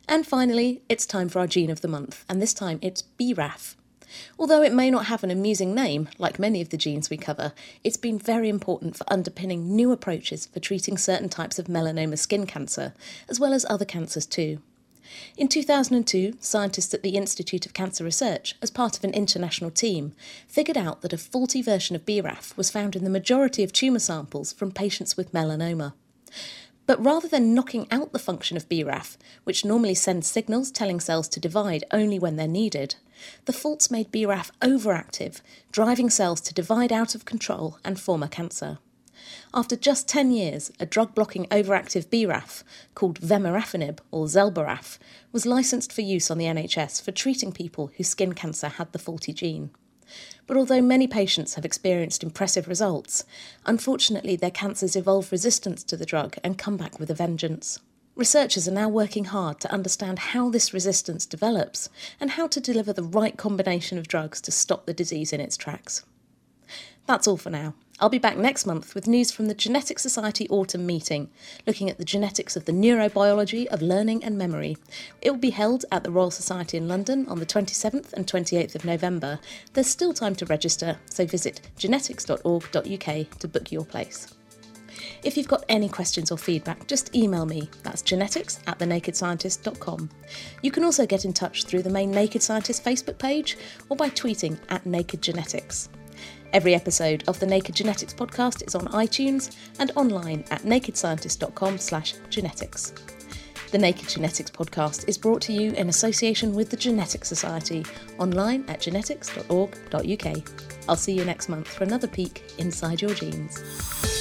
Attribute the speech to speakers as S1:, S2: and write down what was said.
S1: And finally, it's time for our gene of the month, and this time it's BRAF. Although it may not have an amusing name, like many of the genes we cover, it's been very important for underpinning new approaches for treating certain types of melanoma skin cancer, as well as other cancers too. In 2002, scientists at the Institute of Cancer Research, as part of an international team, figured out that a faulty version of BRAF was found in the majority of tumour samples from patients with melanoma. But rather than knocking out the function of BRAF, which normally sends signals telling cells to divide only when they're needed, the faults made BRAF overactive, driving cells to divide out of control and form a cancer. After just 10 years, a drug blocking overactive BRAF, called vemurafenib or Zelboraf, was licensed for use on the NHS for treating people whose skin cancer had the faulty gene. But although many patients have experienced impressive results, unfortunately their cancers evolve resistance to the drug and come back with a vengeance. Researchers are now working hard to understand how this resistance develops and how to deliver the right combination of drugs to stop the disease in its tracks. That's all for now. I'll be back next month with news from the Genetics Society Autumn Meeting, looking at the genetics of the neurobiology of learning and memory. It will be held at the Royal Society in London on the 27th and 28th of November. There's still time to register, so visit genetics.org.uk to book your place. If you've got any questions or feedback, just email me. That's genetics@thenakedscientist.com. You can also get in touch through the main Naked Scientist Facebook page or by tweeting @NakedGenetics. Every episode of the Naked Genetics podcast is on iTunes and online at nakedscientist.com/genetics. The Naked Genetics podcast is brought to you in association with the Genetics Society, online at genetics.org.uk. I'll see you next month for another peek inside your genes.